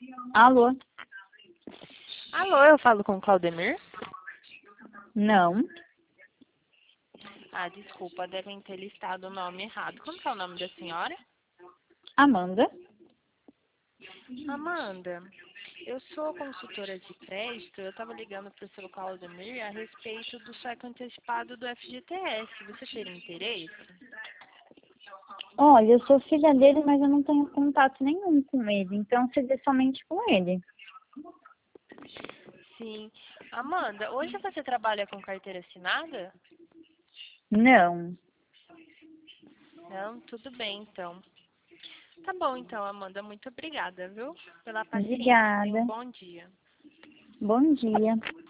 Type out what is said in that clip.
Alô? Alô, eu falo com o Claudemir? Não. Ah, desculpa, devem ter listado o nome errado. Como que é o nome da senhora? Amanda? Amanda, eu sou consultora de crédito. Eu estava ligando para o seu Claudemir a respeito do cheque antecipado do FGTS. Você teria interesse? Olha, eu sou filha dele, mas eu não tenho contato nenhum com ele. Então seria somente com ele. Sim. Amanda, hoje você trabalha com carteira assinada? Não. Não? Tudo bem, então. Tá bom, então, Amanda. Muito obrigada, viu? Pela paciência. Tenha Obrigada. um bom dia. Bom dia.